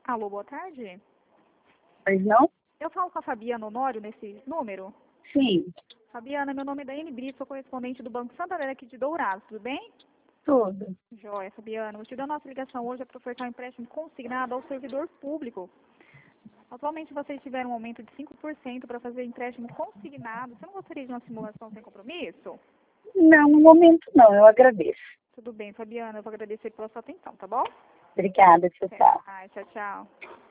Alô, boa tarde. Pois não? Eu falo com a Fabiana Honório nesse número. Sim, Fabiana, meu nome é Daiane Brito, sou correspondente do Banco Santander aqui de Dourados, tudo bem? tudo. Joia, Fabiana. Vou te dar nossa ligação hoje para ofertar um empréstimo consignado ao servidor público. Atualmente vocês tiveram um aumento de 5% para fazer empréstimo consignado. Você não gostaria de uma simulação sem compromisso? Não, no momento não, eu agradeço. Tudo bem, Fabiana. Eu vou agradecer pela sua atenção, tá bom? Obrigada, tchau, Até tchau. mais. Tchau, tchau.